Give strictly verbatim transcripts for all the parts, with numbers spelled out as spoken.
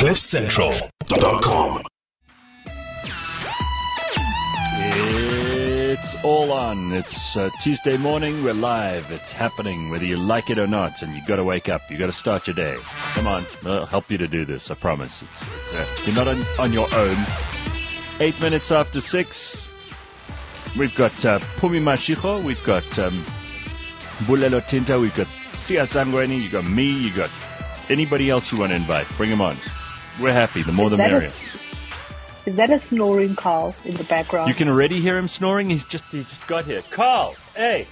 cliff central dot com. It's all on. It's uh, Tuesday morning. We're live. It's happening, whether you like it or not. And you got to wake up. You got to start your day. Come on, I'll help you to do this. I promise. It's, it's, uh, you're not on, on your own. Eight minutes after six. We've got uh, Pumi Mashiko. We've got um, Bulelo Tinta. We've got Sia Sangweni. You got me. You got anybody else you want to invite. Bring them on. We're happy. The more the merrier. Is that a snoring Carl in the background? You can already hear him snoring. He's just he just got here. Carl, hey.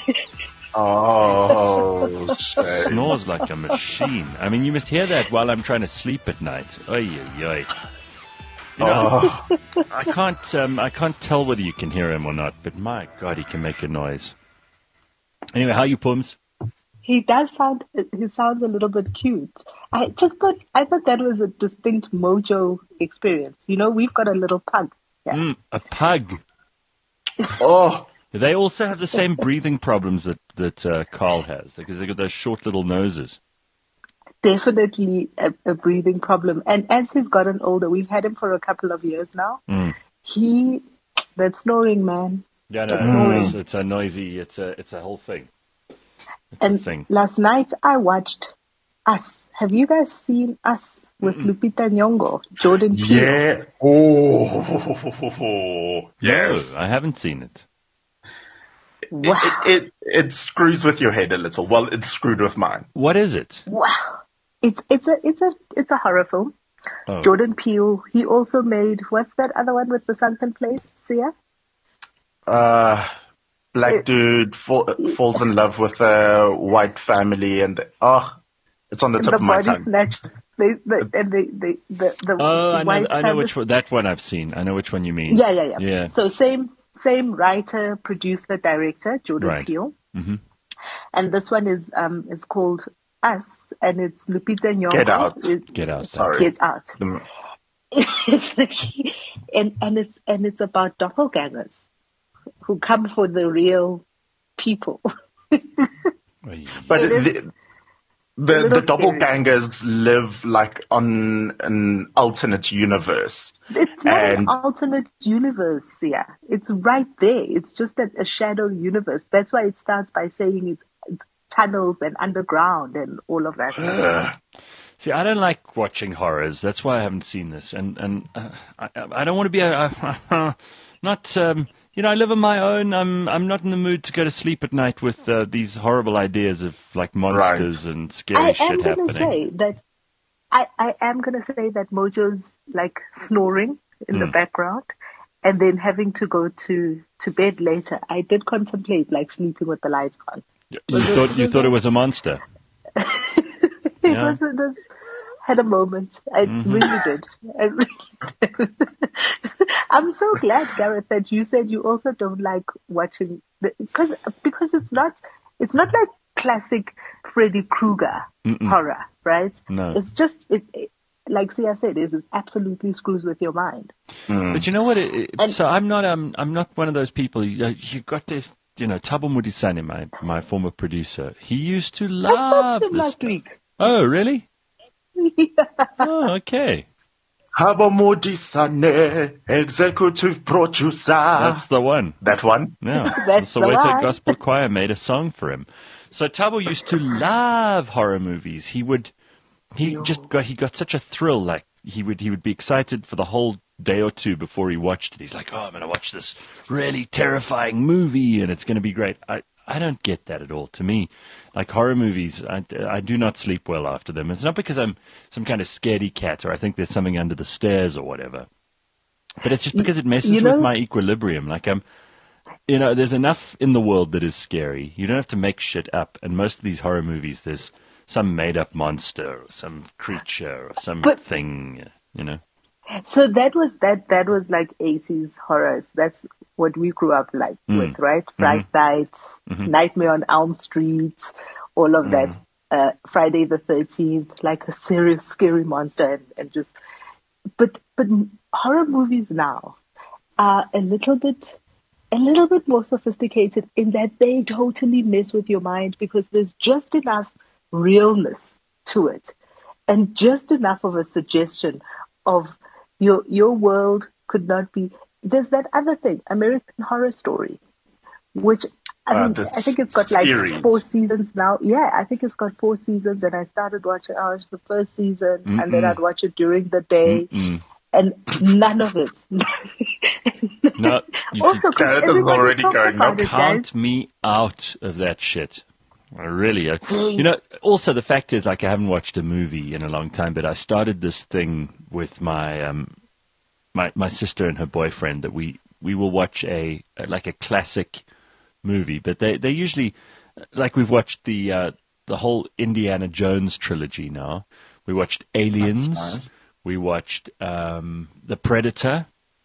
Oh, shit. Snores like a machine. I mean, you must hear that while I'm trying to sleep at night. Oy, oy, oy. You know, Oh. I can't um, I can't tell whether you can hear him or not, but my God, he can make a noise. Anyway, how you, Pums? He does sound. He sounds a little bit cute. I just thought. I thought that was a distinct Mojo experience. You know, we've got a little pug. Yeah. Mm, a pug. Oh, They also have the same breathing problems that that uh, Carl has, because they got those short little noses. Definitely a, a breathing problem. And as he's gotten older, we've had him for a couple of years now. Mm. He, that snoring man. Yeah, no, That's snoring. it's, it's a noisy. It's a it's a whole thing. It's And a thing. last night I watched Us. Have you guys seen Us with Mm-mm. Lupita Nyong'o, Jordan Peele? yeah. Oh, yes. No, I haven't seen it. Wow. It, it it screws with your head a little. Well, it screwed with mine. What is it? Wow. It's it's a it's a it's a horror film. Oh. Jordan Peele. He also made what's that other one with the sunken place? Sia? Uh, black It- dude fall, falls in love with a white family, and oh, it's on the tip the of my body tongue. snatch. They, the, and they, they, the the Oh, I know. white I know family- which one. That one I've seen. I know which one you mean. Yeah, yeah, yeah, Yeah. So same same writer, producer, director, Jordan Right. Peele. Mhm. And this one is um is called Us, and it's Lupita Nyong'o. Get Out. It- Get out. Sorry. Get Out. The- It's like, and and it's and it's about doppelgangers who come for the real people. Oy. But It is the the, little the scary. doppelgangers live like on an alternate universe. It's not And- an alternate universe, yeah. It's right there. It's just a, a shadow universe. That's why it starts by saying it's, it's tunnels and underground and all of that. Ugh. See, I don't like watching horrors. That's why I haven't seen this. And and uh, I, I don't want to be a, a not. Um, you know, I live on my own. I'm I'm not in the mood to go to sleep at night with uh, these horrible ideas of like monsters and scary I shit am going happening. to say that I, I am going to say that Mojo's like snoring in the Mm. background and then having to go to, to bed later. I did contemplate like sleeping with the lights on. You Was it- thought you was thought it- it was a monster. It Yeah. was, it was, had a moment. I Mhm. really did. I really did. I'm so glad, Gareth, that you said you also don't like watching the, because because it's not it's not like classic Freddy Krueger Mm-mm. horror, right? No. It's just it, it like Sia said, it absolutely screws with your mind. Mm. But you know what? It, it, And- so I'm not. Um, I'm not one of those people. You, you got this. You know, Thabo Modisane, my my former producer. He used to I spoke love to him this last stuff. week. Oh, really? Yeah. Oh, okay. Thabo Modisane, executive producer. That's the one. that one. Yeah, That's the the Soweto one. Gospel Choir made a song for him. So Thabo used to love horror movies. He would, he just got, he got such a thrill. Like he would, he would be excited for the whole day or two before he watched it. He's like, "Oh, I'm going to watch this really terrifying movie, and it's going to be great." I, I don't get that at all. To me, like horror movies, I, I do not sleep well after them. It's not because I'm some kind of scaredy cat or I think there's something under the stairs or whatever. But it's just because it messes you know- with my equilibrium. Like I'm, you know, there's enough in the world that is scary. You don't have to make shit up. And most of these horror movies, there's some made-up monster or some creature or some But- thing, you know. So that was that that was like eighties horrors. That's what we grew up like Mm. with, right? Fright Night, Mhm. Nightmare on Elm Street, all of that. Uh, Friday the thirteenth, like a serious scary monster, and, and just. But but horror movies now are a little bit a little bit more sophisticated in that they totally mess with your mind because there's just enough realness to it. and just enough of a suggestion of your your world could not be. There's that other thing, American Horror Story, which I Uh, mean, the I think it's got like series. four seasons now. Yeah, I think it's got four seasons, and I started watching. I watched the first season, Mm-mm. and then I'd watch it during the day, Mm-mm. and none of it. No, you Also, Gareth is everybody already talked going, about "No, it, count guys. me out of that shit. I really, uh, you know, also the fact is, like, I haven't watched a movie in a long time, but I started this thing with my, um, my, my sister and her boyfriend that we, we will watch a, like a classic movie, but they, they usually, like we've watched the, uh, the whole Indiana Jones trilogy now. We watched Aliens. nice. We watched, um, The Predator.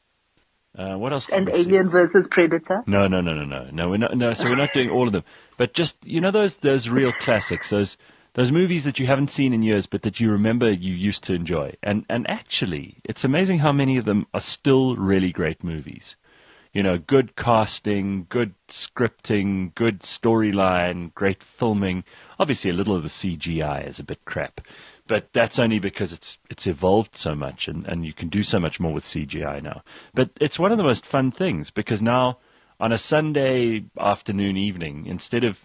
Uh, what else? did And we see? Alien versus Predator. No, no, no, no, no, no. We're not. No, so we're not doing all of them. But just you know those those real classics, those those movies that you haven't seen in years, but that you remember you used to enjoy. And and actually, it's amazing how many of them are still really great movies. You know, good casting, good scripting, good storyline, great filming. Obviously, a little of the C G I is a bit crap, but that's only because it's it's evolved so much, and, and you can do so much more with C G I now. But it's one of the most fun things because now on a Sunday afternoon, evening, instead of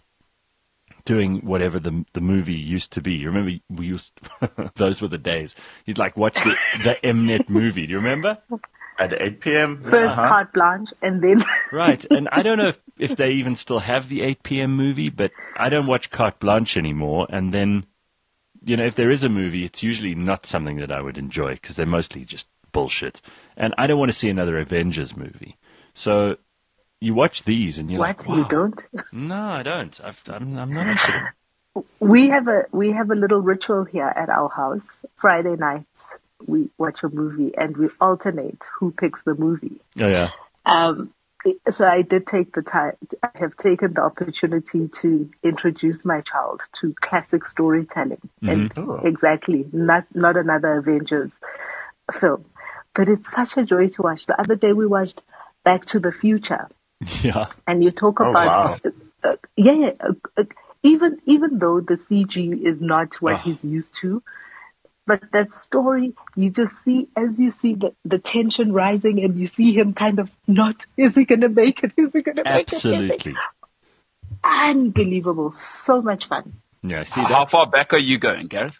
doing whatever the the movie used to be, you remember we used those were the days. You'd like watch the, the Mnet movie. Do you remember? At eight p.m. First Uh-huh. carte blanche, and then Right, and I don't know if, if they even still have the eight p.m. movie, but I don't watch Carte Blanche anymore. And then, you know, if there is a movie, it's usually not something that I would enjoy because they're mostly just bullshit. And I don't want to see another Avengers movie. So you watch these and you're what like, wow. you don't. No, I don't. I've, I'm, I'm not into them. We have a we have a little ritual here at our house. Friday nights we watch a movie and we alternate who picks the movie. Oh, yeah. Um, so I did take the time. I have taken the opportunity to introduce my child to classic storytelling, and Oh. exactly not not another Avengers film, but it's such a joy to watch. The other day we watched Back to the Future, Yeah. and you talk Oh, about uh, uh, yeah, yeah uh, uh, even even though the C G is not what Oh. he's used to. But that story, you just see, as you see the, the tension rising and you see him kind of not, is he going to make it? Is he going to make it? Absolutely. Unbelievable. So much fun. Yeah, see How that? far back are you going, Gareth?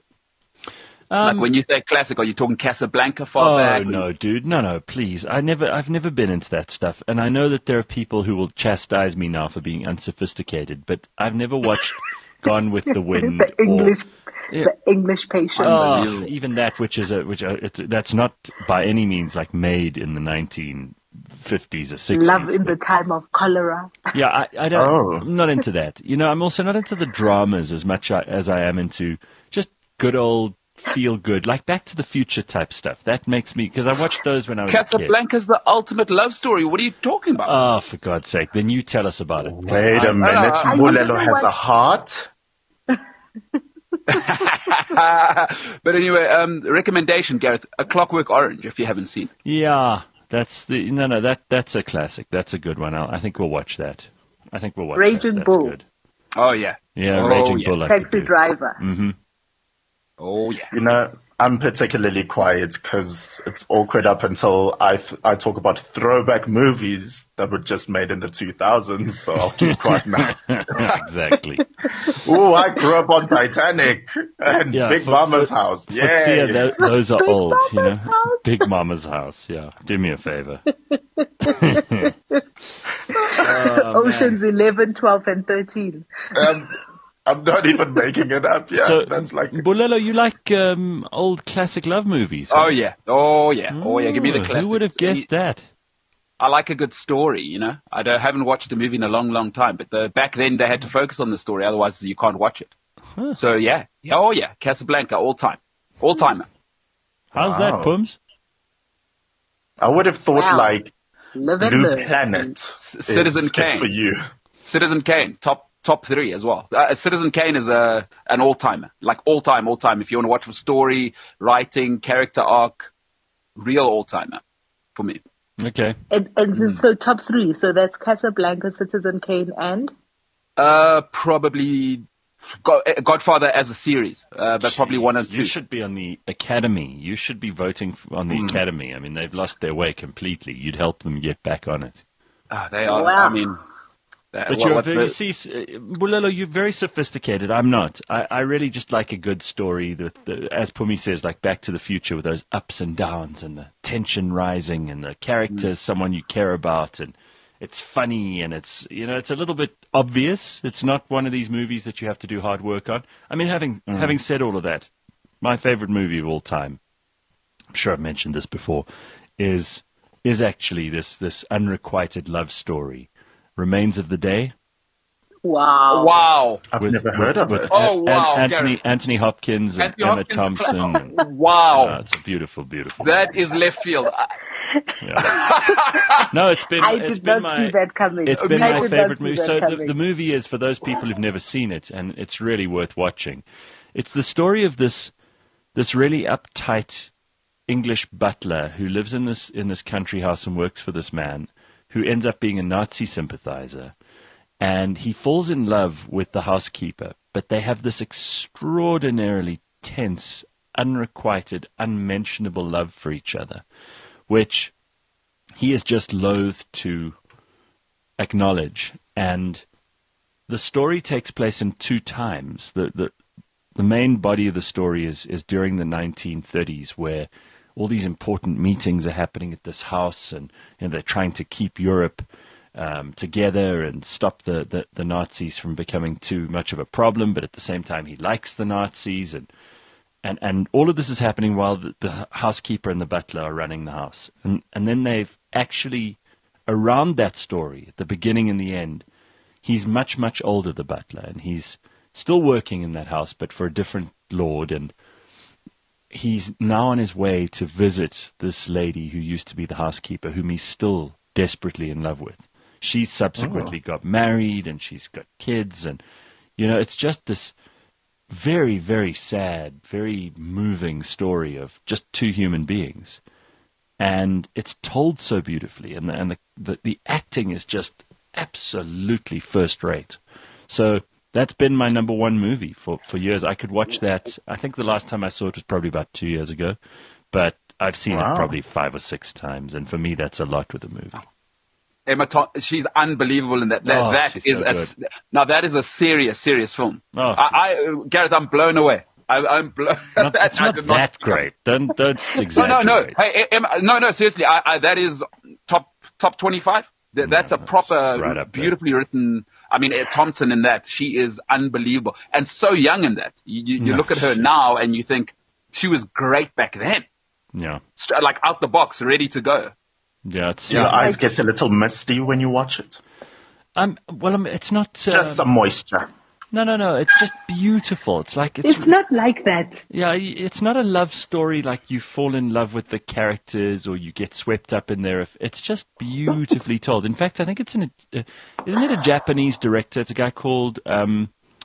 Um, like when you say classic, are you talking Casablanca far Oh back? no, dude, no, no, please. I never, I've never been into that stuff, and I know that there are people who will chastise me now for being unsophisticated, but I've never watched Gone with the Wind. The English, or, yeah, the English patient. oh, even that, which is a, which uh, it's, that's not by any means like made in the nineteen fifties or sixties. Love in the but- time of cholera. Yeah, I, I don't. Oh. I'm not into that. You know, I'm also not into the dramas as much I, as I am into just good old feel good, like Back to the Future type stuff. That makes me because I watched those when I was a kid. Casablanca's the ultimate love story. What are you talking about? Oh, for God's sake! Then you tell us about it. 'cause Wait I- a minute. I- I Bulelo never has a watched- heart. But anyway, um, recommendation, Gareth, A Clockwork Orange, if you haven't seen. Yeah, that's the no, no. That that's a classic. That's a good one. I'll, I think we'll watch that. I think we'll watch Raging that. That's Bull. good. Oh, yeah. Yeah, Oh, Raging yeah. Bull. I could Taxi do. driver. Mhm. Oh, yeah. You know, I'm particularly quiet because it's awkward up until I, th- I talk about throwback movies that were just made in the two thousands, so I'll keep quiet now. Exactly. Ooh, I grew up on Titanic and Yeah, Big for- Mama's for- house. For Yeah. Sia, tho- those are Big old. You know, Mama's house. Big Mama's house. Yeah, do me a favor. Oceans eleven, twelve, and thirteen. Um, I'm not even making it up. Yeah, so, that's like Bulelo, you like um, old classic love movies? Oh, yeah. Oh, yeah. Oh, yeah. Give me the Ooh, classics. Who would have guessed that? I like a good story, you know. I don't, haven't watched a movie in a long, long time, but the, back then they had to focus on the story, otherwise you can't watch it. Huh. So, yeah. yeah. Oh, yeah. Casablanca, all time. All timer. How's Wow. that, Pums? I would have thought Wow. like Live and Blue learn. Planet Citizen is it Kane. for you. Citizen Kane, top top three as well. Uh, Citizen Kane is a an all timer, like all time, all time. If you want to watch for story, writing, character arc, real all timer for me. Okay. And, and so- so top three. So that's Casablanca, Citizen Kane, and Uh, probably God, Godfather as a series, uh, but probably one and two. You should be on the Academy. You should be voting on the mm. Academy. I mean, they've lost their way completely. You'd help them get back on it. Oh, they are. Wow. I mean, that, but what, you're what very, the... you see, Bulelo, you're very sophisticated. I'm not. I, I really just like a good story. The, the, as Pumi says, like Back to the Future, with those ups and downs and the tension rising and the characters, mm. someone you care about, and it's funny and it's, you know, it's a little bit obvious. It's not one of these movies that you have to do hard work on. I mean, having mm. having said all of that, my favorite movie of all time, I'm sure I've mentioned this before, is is actually this this unrequited love story, Remains of the Day. Wow! Wow! I've with, never heard with, of with it. Oh wow! Anthony Gary. Anthony Hopkins and Anthony Emma Hopkins. Thompson. And, wow! Uh, it's a beautiful, beautiful. That is left field. Yeah. No, it's been. I it's did been not my, see that coming. It's been I my did favorite not see movie. that So the, coming. the movie is for those people who've never seen it, and it's really worth watching. It's the story of this this really uptight English butler who lives in this in this country house and works for this man, who ends up being a Nazi sympathizer, and he falls in love with the housekeeper. But they have this extraordinarily tense, unrequited, unmentionable love for each other, which he is just loath to acknowledge. And the story takes place in two times. The the the main body of the story is, is during the nineteen thirties, where all these important meetings are happening at this house, and, and they're trying to keep Europe um, together and stop the, the, the Nazis from becoming too much of a problem. But at the same time, he likes the Nazis, and And and all of this is happening while the, the housekeeper and the butler are running the house. And and then they've actually, around that story, at the beginning and the end, he's much, much older, the butler, and he's still working in that house, but for a different lord. And he's now on his way to visit this lady who used to be the housekeeper, whom he's still desperately in love with. She's subsequently oh. got married, and she's got kids. And, you know, it's just this very, very sad, very moving story of just two human beings. And it's told so beautifully, and the, and the, the, the acting is just absolutely first rate. So that's been my number one movie for, for years. I could watch that. I think the last time I saw it was probably about two years ago, but I've seen wow. it probably five or six times, and for me that's a lot with a movie. Emma Thompson, she's unbelievable in that. That, oh, that is so a, now that is a serious, serious film. Oh. I, I, Gareth, I'm blown away. I, I'm blown. Not, that, it's not that not, great. Don't don't exaggerate. No, no, no. Hey, Emma, no, no. Seriously, I, I, that is top top twenty-five. That, that's no, a proper, that's right beautifully written. I mean, Thompson in that, she is unbelievable and so young in that. You, you, you no. look at her now and you think she was great back then. Yeah, like out the box, ready to go. Yeah, it's, your uh, eyes get a little misty when you watch it. Um, well, um, it's not uh, just some moisture. No, no, no. It's just beautiful. It's like it's, it's not like that. Yeah, it's not a love story like you fall in love with the characters or you get swept up in there. It's just beautifully told. In fact, I think it's in a, uh, isn't it a Japanese director? It's a guy called. Um,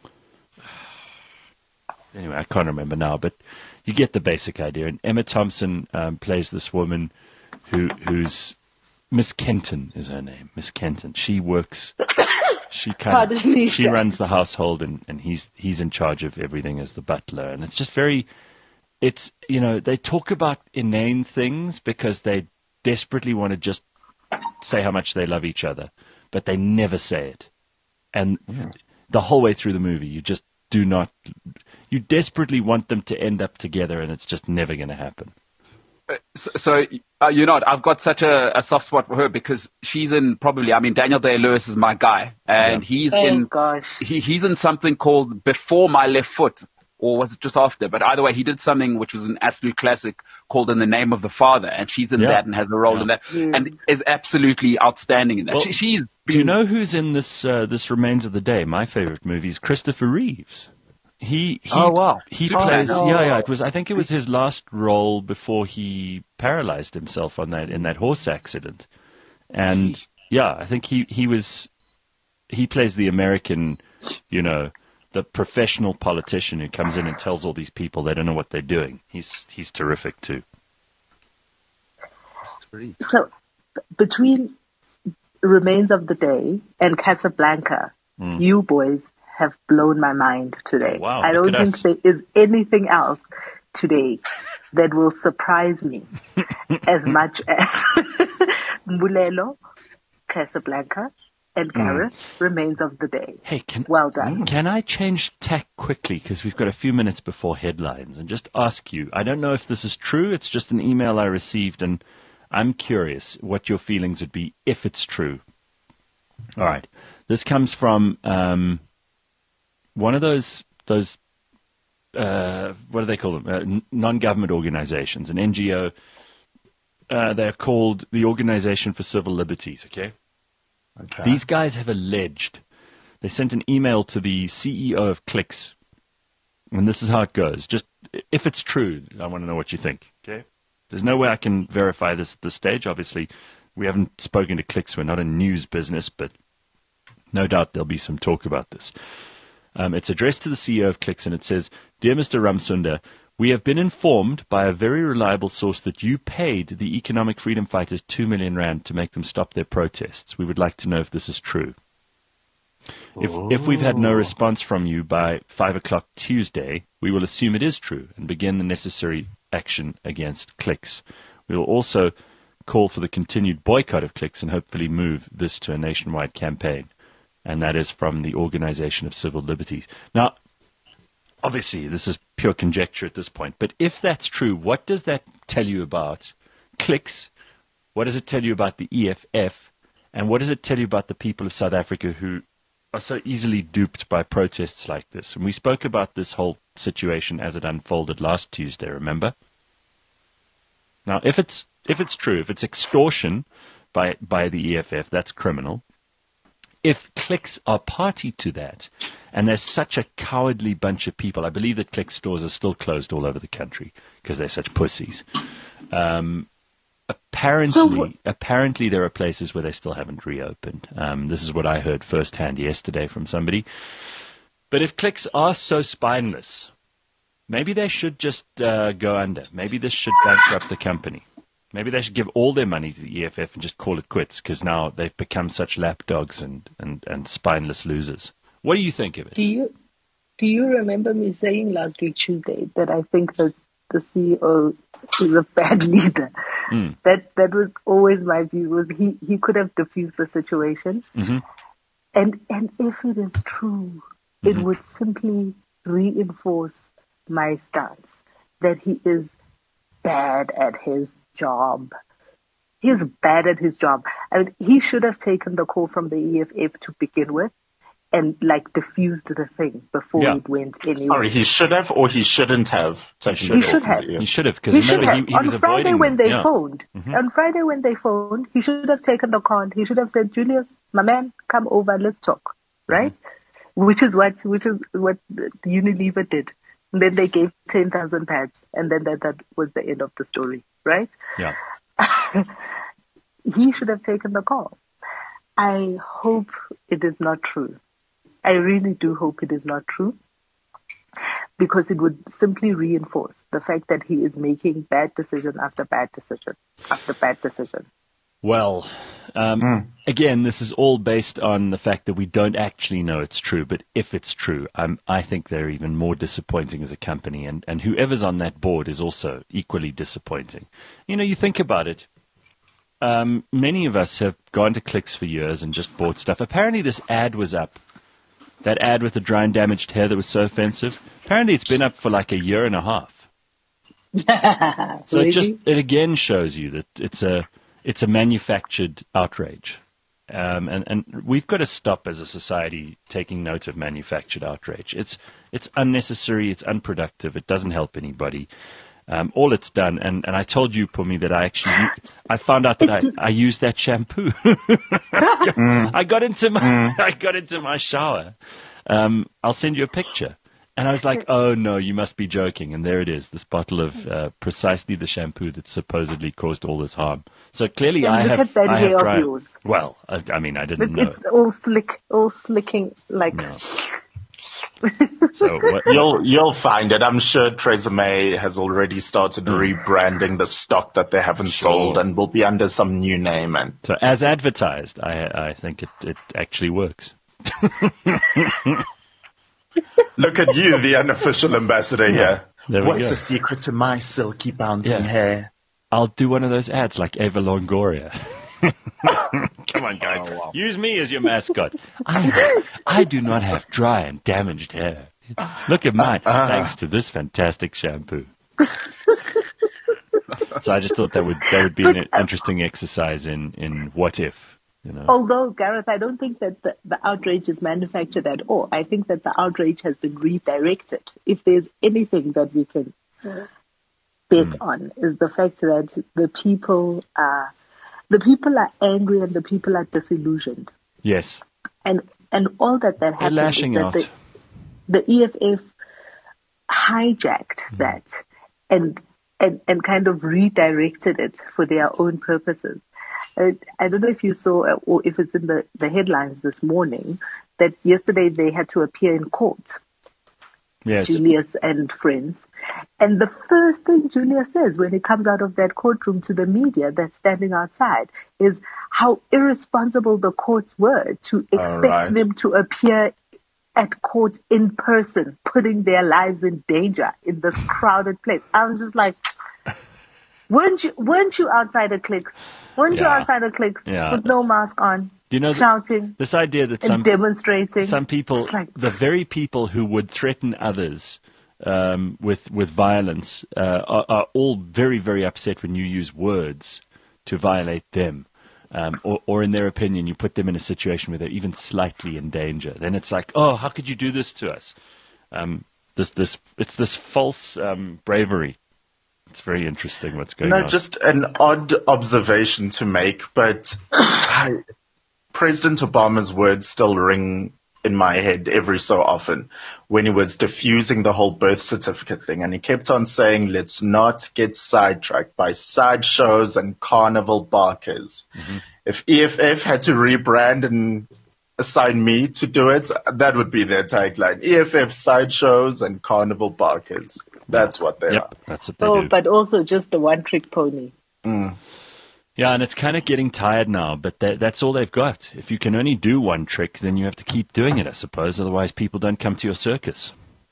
anyway, I can't remember now, but you get the basic idea. And Emma Thompson um, plays this woman who who's Miss Kenton is her name. Miss Kenton. She works. She kind of, me, she runs the household, and, and he's he's in charge of everything as the butler. And it's just very, it's, you know, they talk about inane things because they desperately want to just say how much they love each other, but they never say it. And yeah. the whole way through the movie, you just do not, you desperately want them to end up together, and it's just never going to happen. So, so uh, you know, I've got such a, a soft spot for her because she's in probably, I mean, Daniel Day-Lewis is my guy, and yeah. he's oh, in gosh. He, he's in something called Before My Left Foot, or was it just after? But either way, he did something which was an absolute classic called In the Name of the Father, and she's in yeah. that and has a role yeah. in that, mm. and is absolutely outstanding in that. Well, she, she's been... Do you know who's in this? Uh, this Remains of the Day. My favorite movie is Christopher Reeves. He, he oh wow he Superman. plays oh. yeah yeah it was I think it was his last role before he paralyzed himself on that in that horse accident, and Jeez. yeah I think he he was he plays the American, you know, the professional politician who comes in and tells all these people they don't know what they're doing. He's he's terrific too. So between Remains of the Day and Casablanca, mm. you boys have blown my mind today. Wow, I look don't at think us. there is anything else today that will surprise me as much as Mbulelo, Casablanca, and Gareth remains of the day. Hey, can Well done. Can I change tack quickly, because we've got a few minutes before headlines, and just ask you, I don't know if this is true, it's just an email I received, and I'm curious what your feelings would be if it's true. All right. This comes from um, one of those, those uh, what do they call them, uh, n- non-government organizations, an N G O. Uh, they're called the Organization for Civil Liberties, okay? Okay. These guys have alleged, they sent an email to the C E O of Clicks, and this is how it goes. Just, if it's true, I want to know what you think, okay? There's no way I can verify this at this stage. Obviously, we haven't spoken to Clicks. We're not a news business, but no doubt there'll be some talk about this. Um, it's addressed to the C E O of Clicks, and it says, "Dear Mister Ramsunda, we have been informed by a very reliable source that you paid the economic freedom fighters two million rand to make them stop their protests. We would like to know if this is true. If, if we've had no response from you by five o'clock Tuesday, we will assume it is true and begin the necessary action against Clicks. We will also call for the continued boycott of Clicks and hopefully move this to a nationwide campaign." And that is from the Organization of Civil Liberties. Now, obviously, this is pure conjecture at this point, but if that's true, what does that tell you about Clicks? What does it tell you about the E F F? And what does it tell you about the people of South Africa who are so easily duped by protests like this? And we spoke about this whole situation as it unfolded last Tuesday, remember? Now, if it's if it's true, if it's extortion by by the E F F, that's criminal. If Clicks are party to that, and there's such a cowardly bunch of people, I believe that Clicks stores are still closed all over the country because they're such pussies. Um, apparently, So- apparently there are places where they still haven't reopened. Um, this is what I heard firsthand yesterday from somebody. But if Clicks are so spineless, maybe they should just uh, go under. Maybe this should bankrupt the company. Maybe they should give all their money to the E F F and just call it quits, because now they've become such lapdogs and, and, and spineless losers. What do you think of it? Do you do you remember me saying last week Tuesday that I think that the C E O is a bad leader? Mm. That that was always my view. Was he he could have diffused the situation, Mhm. and and if it is true, it would simply reinforce my stance that he is bad at his job. He is bad at his job. I mean, he should have taken the call from the E F F to begin with, and like diffused the thing before Yeah. it went anywhere. Sorry, he should have or he shouldn't have taken He the should call from have. the E F F. He should have, because He should remember, have. he, he on was Friday avoiding when them. they Yeah. phoned, on Friday when they phoned, he should have taken the call. He should have said, "Julius, my man, come over, let's talk." Right? Which is what which is what the Unilever did. And then they gave ten thousand pads, and then that, that was the end of the story. Right? Yeah. He should have taken the call. I hope it is not true. I really do hope it is not true, because it would simply reinforce the fact that he is making bad decision after bad decision after bad decision. Well, um, again, this is all based on the fact that we don't actually know it's true. But if it's true, um, I think they're even more disappointing as a company. And, and whoever's on that board is also equally disappointing. You know, you think about it. Um, many of us have gone to Clicks for years and just bought stuff. Apparently this ad was up. That ad with the dry and damaged hair that was so offensive. Apparently it's been up for like a year and a half. So it just, it again shows you that it's a, it's a manufactured outrage. Um, and, and we've got to stop as a society taking note of manufactured outrage. It's, it's unnecessary. It's unproductive. It doesn't help anybody. Um, all it's done, and, and I told you, Pumi, that I actually, I found out that I, I used that shampoo. I got into my, I got into my shower. Um, I'll send you a picture. And I was like, oh no, you must be joking. And there it is, this bottle of uh, precisely the shampoo that supposedly caused all this harm. So clearly And I look have, at that I hair have of tried. yours. Well, I, I mean, I didn't It- know. it's all slick, all slicking like. No. So what, You'll you'll find it. I'm sure Theresa May has already started rebranding the stock that they haven't Sure. sold, and will be under some new name. And so as advertised, I, I think it, it actually works. Look at you, the unofficial ambassador here. There we What's go. the secret to my silky bouncing Yeah. hair? I'll do one of those ads like Eva Longoria. Come on, guys. Oh, wow. Use me as your mascot. I, have, I do not have dry and damaged hair. Look at mine, thanks to this fantastic shampoo. So I just thought that would that would be an interesting exercise in, in what if, you know. Although, Gareth, I don't think that the, the outrage is manufactured at all. I think that the outrage has been redirected. If there's anything that we can bet mm. on, is the fact that the people are the people are angry and the people are disillusioned. Yes. And and all that that They're happened lashing is that out. the, the E F F hijacked mm. that and and and kind of redirected it for their own purposes. I, I don't know if you saw, or if it's in the, the headlines this morning, that yesterday they had to appear in court, Yes. Julius and friends. And the first thing Julius says when he comes out of that courtroom to the media that's standing outside is how irresponsible the courts were to expect right. them to appear at court in person, putting their lives in danger in this crowded place. I was just like, weren't you, weren't you outside of Clicks? Weren't you Yeah. outside of Clicks Yeah. with no mask on, Do you know th- shouting this idea that and some demonstrating? some people, It's like, the very people who would threaten others um, with with violence, uh, are, are all very very upset when you use words to violate them. Um, or, or in their opinion, you put them in a situation where they're even slightly in danger. Then it's like, oh, how could you do this to us? Um, this, this, it's this false um, bravery. It's very interesting what's going No, on. just an odd observation to make, but I, President Obama's words still ring in my head every so often when he was diffusing the whole birth certificate thing. And he kept on saying, let's not get sidetracked by sideshows and carnival barkers. Mm-hmm. If E F F had to rebrand and assign me to do it, that would be their tagline. E F F sideshows and carnival barkers. That's what they yep, are. that's what they oh, do. but also just a one-trick pony. Mm. Yeah, and it's kind of getting tired now, but that, that's all they've got. If you can only do one trick, then you have to keep doing it, I suppose. Otherwise, people don't come to your circus.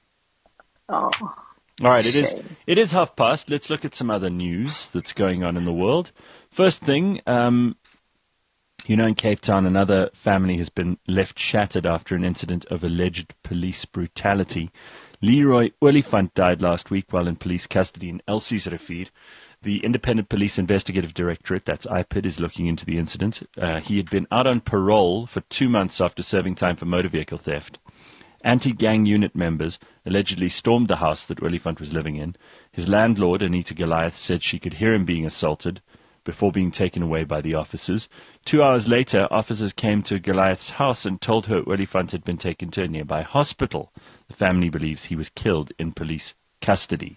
Oh, All right, it is shame. it is half past. Let's look at some other news that's going on in the world. First thing, um, you know, in Cape Town, another family has been left shattered after an incident of alleged police brutality. Leroy Olifant died last week while in police custody in Elsiesrivier. The Independent Police Investigative Directorate, that's I P I D, is looking into the incident. Uh, he had been out on parole for two months after serving time for motor vehicle theft. Anti-gang unit members allegedly stormed the house that Olifant was living in. His landlord, Anita Goliath, said she could hear him being assaulted before being taken away by the officers. Two hours later, officers came to Goliath's house and told her Olifant had been taken to a nearby hospital. The family believes he was killed in police custody.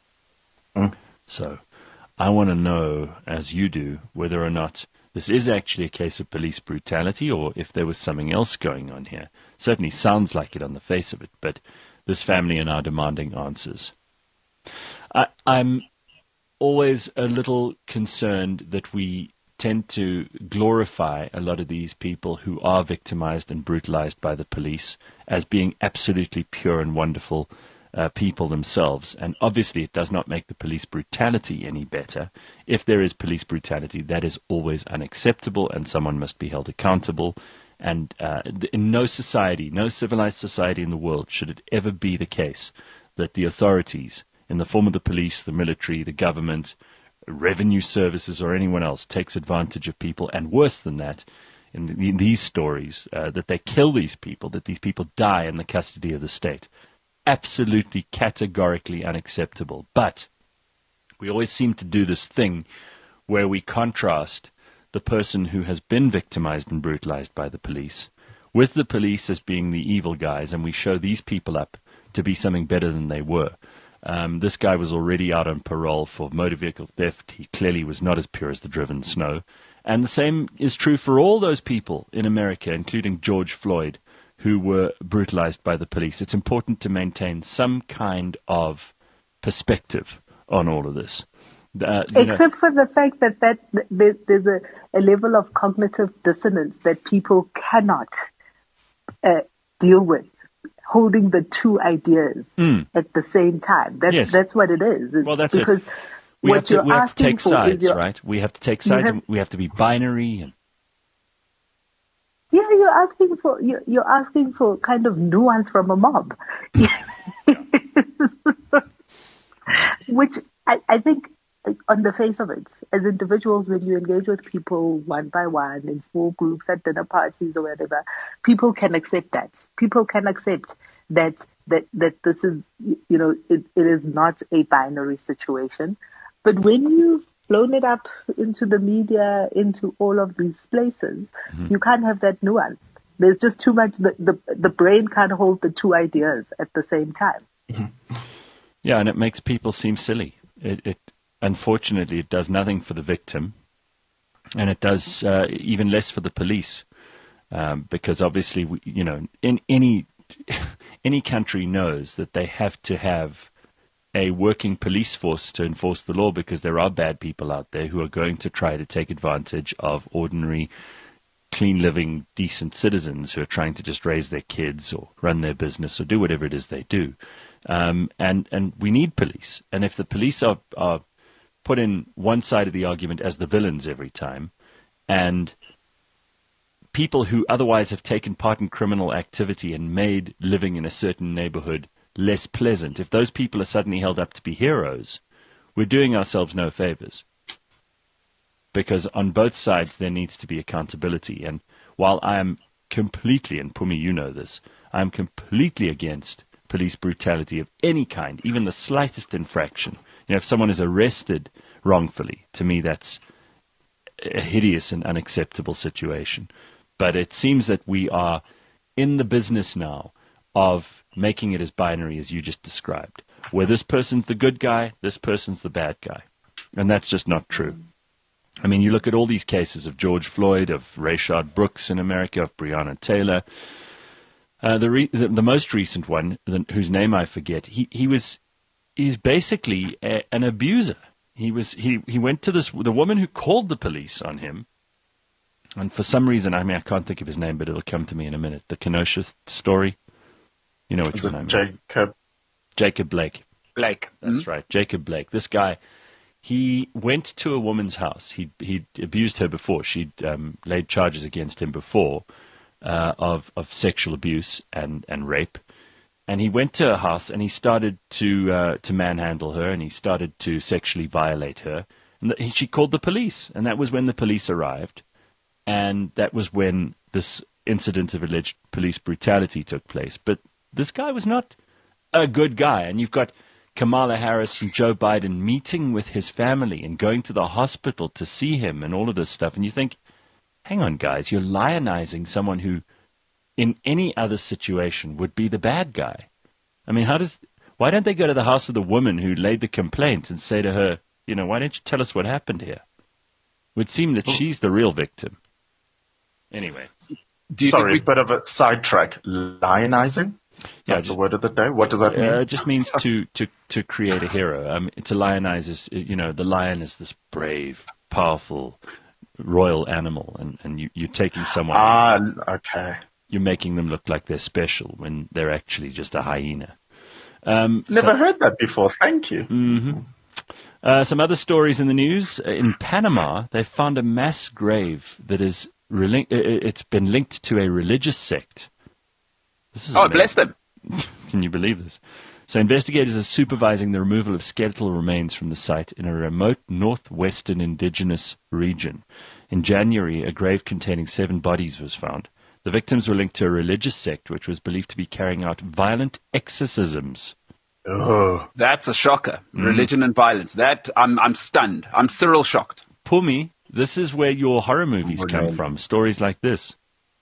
Mm. So, I want to know, as you do, whether or not this is actually a case of police brutality or if there was something else going on here. Certainly sounds like it on the face of it, but this family are now demanding answers. I, I'm always a little concerned that we tend to glorify a lot of these people who are victimized and brutalized by the police as being absolutely pure and wonderful Uh, people themselves, and obviously it does not make the police brutality any better. If there is police brutality, that is always unacceptable, and someone must be held accountable. And uh, in no society, no civilized society in the world, should it ever be the case that the authorities, in the form of the police, the military, the government, revenue services, or anyone else, takes advantage of people, and worse than that, in, the, in these stories, uh, that they kill these people, that these people die in the custody of the state. Absolutely, categorically unacceptable. But we always seem to do this thing where we contrast the person who has been victimized and brutalized by the police with the police as being the evil guys, and we show these people up to be something better than they were. Um, this guy was already out on parole for motor vehicle theft. He clearly was not as pure as the driven snow. And the same is true for all those people in America, including George Floyd, who were brutalized by the police. It's important to maintain some kind of perspective on all of this. Uh, Except know, for the fact that, that there, there's a, a level of cognitive dissonance that people cannot uh, deal with. holding the two ideas Mm. at the same time. That's Yes. that's what it is. It's Well, that's it. because We what have to, you're we have to asking take for sides, is your, right? We have to take You sides. have- and we have to be binary. And yeah, you're asking for you're, you're asking for kind of nuance from a mob, which I, I think like, on the face of it, as individuals, when you engage with people one by one in small groups at dinner parties or whatever, people can accept that. People can accept that that that this is you know it, it is not a binary situation. But when you've blown it up into the media, into all of these places, Mm-hmm. you can't have that nuance. There's just too much. The, the the brain can't hold the two ideas at the same time. yeah, and it makes people seem silly. It, it unfortunately it does nothing for the victim, and it does uh, even less for the police, um, because obviously we, you know in any any country knows that they have to have a working police force to enforce the law, because there are bad people out there who are going to try to take advantage of ordinary, clean living, decent citizens who are trying to just raise their kids or run their business or do whatever it is they do. Um, and, and we need police. And if the police are, are put in one side of the argument as the villains every time, and people who otherwise have taken part in criminal activity and made living in a certain neighborhood less pleasant, if those people are suddenly held up to be heroes, we're doing ourselves no favors. Because on both sides there needs to be accountability. And while I am completely, and Pumi, you know this, I am completely against police brutality of any kind, even the slightest infraction. You know, if someone is arrested wrongfully, to me that's a hideous and unacceptable situation. But it seems that we are in the business now of making it as binary as you just described, where this person's the good guy, this person's the bad guy. And that's just not true. I mean, you look at all these cases of George Floyd, of Rayshard Brooks in America, of Breonna Taylor. Uh, the, re- the the most recent one, the, whose name I forget, he, he was he's basically a, an abuser. He was he, he went to this the woman who called the police on him, and for some reason, I mean, I can't think of his name, but it'll come to me in a minute. The Kenosha story. You know which Is one I it mean. Jacob? Jacob Blake. Blake. That's right, Jacob Blake. This guy, he went to a woman's house. He he abused her before. She'd um, laid charges against him before uh, of of sexual abuse and, and rape. And he went to her house and he started to uh, to manhandle her, and he started to sexually violate her. And the, she called the police, and that was when the police arrived, and that was when this incident of alleged police brutality took place. But this guy was not a good guy, and you've got Kamala Harris and Joe Biden meeting with his family and going to the hospital to see him and all of this stuff. And you think, hang on, guys, you're lionizing someone who, in any other situation, would be the bad guy. I mean, how does, why don't they go to the house of the woman who laid the complaint and say to her, you know, why don't you tell us what happened here? It would seem that she's the real victim. Anyway. Do you Sorry, think we, bit of a sidetrack. Lionizing? Yeah, That's the just- word of the day. What does that mean? Uh, it just means to, to, to create a hero. Um, to lionize is, you know, the lion is this brave, powerful, royal animal, and, and you, you're taking someone, Ah, okay. you're making them look like they're special when they're actually just a hyena. Um, Never heard that before. Thank you. Uh, some other stories in the news. Uh, In Panama, they found a mass grave that is relin- uh, uh, it's been linked to a religious sect. This is oh, amazing. bless them. Can you believe this? So investigators are supervising the removal of skeletal remains from the site in a remote northwestern indigenous region. In January, a grave containing seven bodies was found. The victims were linked to a religious sect which was believed to be carrying out violent exorcisms. Oh, That's a shocker. Religion and violence. That I'm I'm stunned. I'm Cyril shocked. Pumi, this is where your horror movies come Okay. from, stories like this.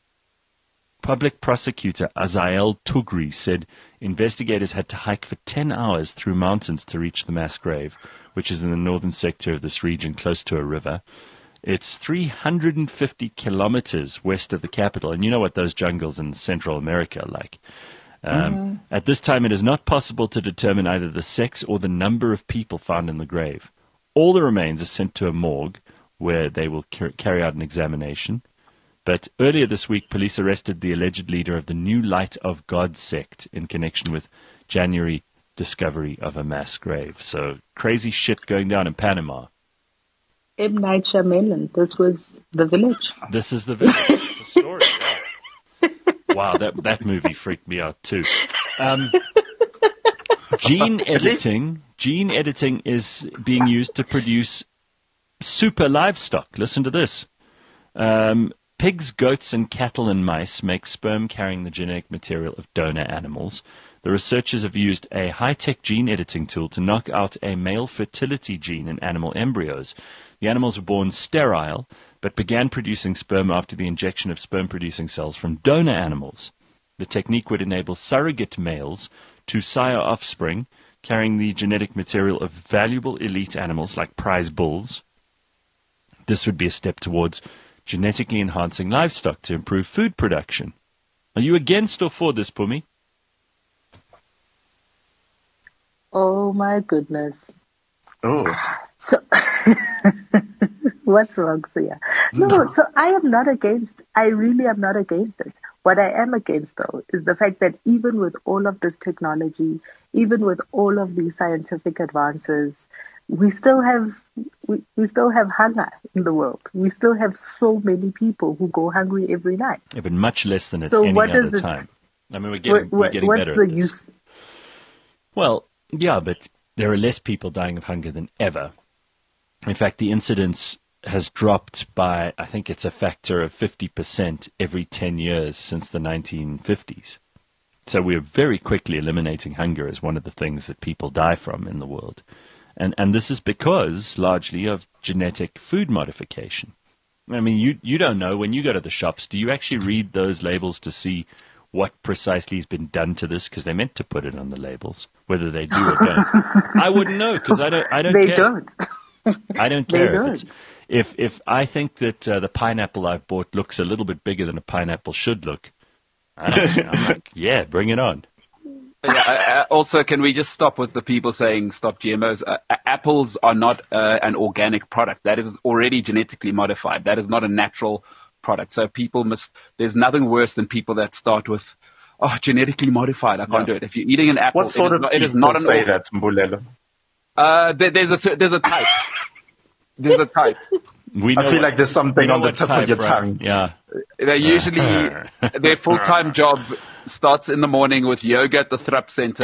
Public prosecutor Azael Tugri said investigators had to hike for ten hours through mountains to reach the mass grave, which is in the northern sector of this region close to a river. It's three hundred fifty kilometers west of the capital, and you know what those jungles in Central America are like. Um, At this time, it is not possible to determine either the sex or the number of people found in the grave. All the remains are sent to a morgue, where they will car- carry out an examination. But earlier this week, police arrested the alleged leader of the New Light of God sect in connection with January discovery of a mass grave. So crazy shit going down in Panama. M. Night Shyamalan. This was The Village. This is The Village. It's a story. Wow, wow that, that movie freaked me out too. Um, gene editing, gene editing is being used to produce super livestock. Listen to this. Um, pigs, goats, and cattle and mice make sperm carrying the genetic material of donor animals. The researchers have used a high-tech gene editing tool to knock out a male fertility gene in animal embryos. The animals were born sterile, but began producing sperm after the injection of sperm-producing cells from donor animals. The technique would enable surrogate males to sire offspring, carrying the genetic material of valuable elite animals like prize bulls. This would be a step towards genetically enhancing livestock to improve food production. Are you against or for this, Pumi? Oh my goodness. Oh. So, what's wrong, Sia? No, no, so I am not against, I really am not against it. What I am against, though, is the fact that even with all of this technology, even with all of these scientific advances, we still have we, we still have hunger in the world. We still have so many people who go hungry every night. Yeah, but much less than at So any what other is it- time. I mean, we're getting, What, we're what, getting what's better the at this. use? Well, yeah, but there are less people dying of hunger than ever. In fact, the incidence has dropped by, I think it's a factor of fifty percent every ten years since the nineteen fifties. So we're very quickly eliminating hunger as one of the things that people die from in the world. And and this is because, largely, of genetic food modification. I mean, you, you don't know, when you go to the shops, do you actually read those labels to see what precisely has been done to this? Because they're meant to put it on the labels, whether they do or don't. I wouldn't know, because I don't, I don't They care. don't. I don't They care. don't. If, it's, if if I think that uh, the pineapple I've bought looks a little bit bigger than a pineapple should look, I don't, I'm like, yeah, bring it on. Yeah, uh, uh, also, can we just stop with the people saying stop G M Os? Uh, uh, apples are not uh, an organic product. That is already genetically modified. That is not a natural product. So people must, there's nothing worse than people that start with, oh, genetically modified. I can't Yeah. do it. If you're eating an apple, What sort it, is of not, people it is not an say organ. that, Mbulelo? Uh, there, there's a cer- there's a type. There's a type. We I know feel what- like there's we something know on the what tip type, of your right? tongue. Yeah. They usually their full time job starts in the morning with yoga at the Thrupp Center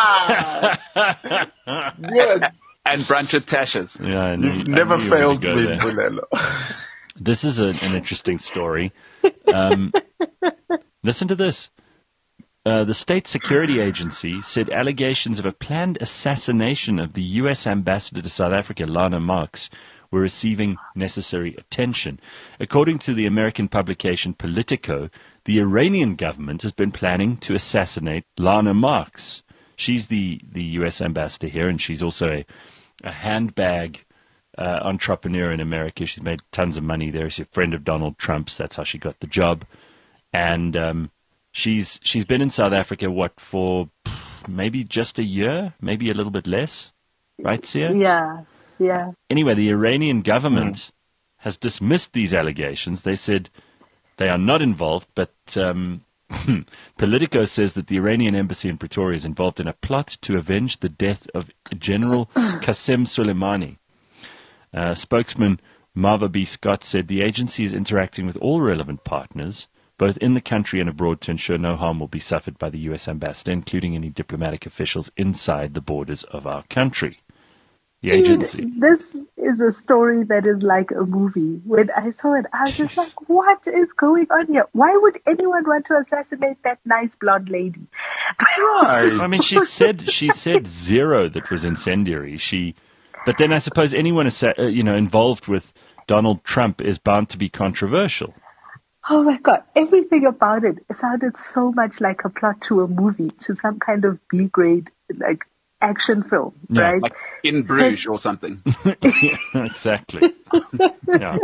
Yeah, and brunch at Tasha's. Yeah, I knew- you've I never knew you were gonna failed go me, there. Mbulelo. This is a, an interesting story. Um, listen to this. Uh, the State Security Agency said allegations of a planned assassination of the U S ambassador to South Africa, Lana Marks, were receiving necessary attention. According to the American publication Politico, the Iranian government has been planning to assassinate Lana Marks. She's the, the U S ambassador here, and she's also a, a handbag uh, entrepreneur in America. She's made tons of money there. She's a friend of Donald Trump's. That's how she got the job. And um, she's she's been in South Africa, what, for maybe just a year, maybe a little bit less, right, Sia? Yeah, yeah. Anyway, the Iranian government has dismissed these allegations. They said they are not involved, but um, Politico says that the Iranian embassy in Pretoria is involved in a plot to avenge the death of General Qasem Soleimani. Uh, spokesman Marva B. Scott said the agency is interacting with all relevant partners, both in the country and abroad, to ensure no harm will be suffered by the U S ambassador, including any diplomatic officials inside the borders of our country. The agency. Dude, this is a story that is like a movie. When I saw it, I was just like, what is going on here? Why would anyone want to assassinate that nice blonde lady? Right. I mean, she said she said zero that was incendiary. She, but then I suppose anyone is, uh, you know, involved with Donald Trump is bound to be controversial. Oh my God, everything about it sounded so much like a plot to a movie, to some kind of B-grade, like, action film, Yeah, right? Like in Bruges or something. Exactly. Yeah.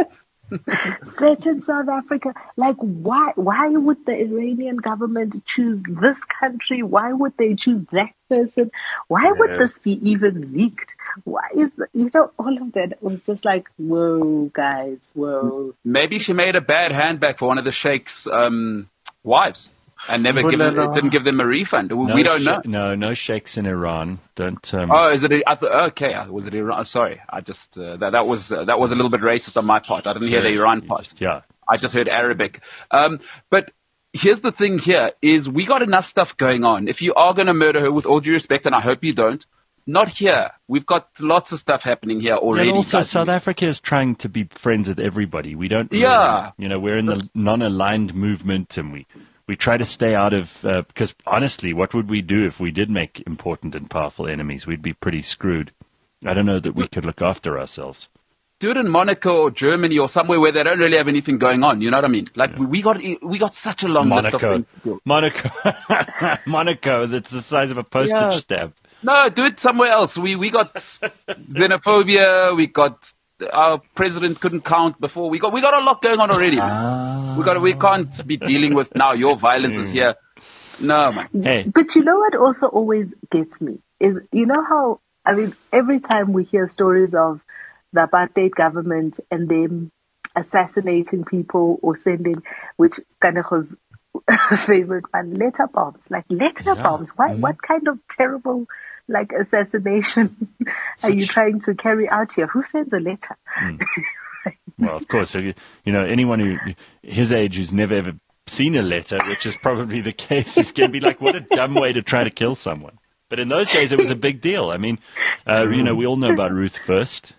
Set in South Africa. Like, why why would the Iranian government choose this country? Why would they choose that person? Why would this Yes. be even leaked? why is, you know, all of that was just like, whoa, guys, whoa. Maybe she made a bad handbag for one of the sheikh's um, wives and never give them, didn't give them a refund. We, No we don't sh- know. No, no sheikhs in Iran. Don't. Um, Oh, is it? I th- okay, was it Iran? Sorry, I just uh, that that was uh, that was a little bit racist on my part. I didn't hear the Iran part. yeah. I just heard Arabic. Um, but here's the thing: here is we got enough stuff going on. If you are going to murder her, with all due respect, and I hope you don't, not here. We've got lots of stuff happening here already. And also, guys. South Africa is trying to be friends with everybody. We don't. Really, Yeah. You know, we're in the non-aligned movement, and we we try to stay out of. Uh, because honestly, what would we do if we did make important and powerful enemies? We'd be pretty screwed. I don't know that we could look after ourselves. Do it in Monaco or Germany or somewhere where they don't really have anything going on. You know what I mean? Like yeah. we, we got we got such a long list of Monaco, things to do. Monaco, Monaco. That's the size of a postage Yeah. stamp. No, do it somewhere else. We we got xenophobia. We got our president couldn't count before. We got we got a lot going on already. Man. We got we can't be dealing with now. Your violence is here. No, man. Hey, But you know what also always gets me is, you know how, I mean, every time we hear stories of the apartheid government and them assassinating people or sending, which kind of was favorite one, letter bombs, like letter Yeah. bombs. Why? Mhm. What kind of terrible, like, assassination are you Such- trying to carry out here? Who sends a letter? well, of course, you you know, anyone who his age who's never ever seen a letter, which is probably the case, is going to be like, what a dumb way to try to kill someone. But in those days, it was a big deal. I mean, uh, you know, we all know about Ruth First.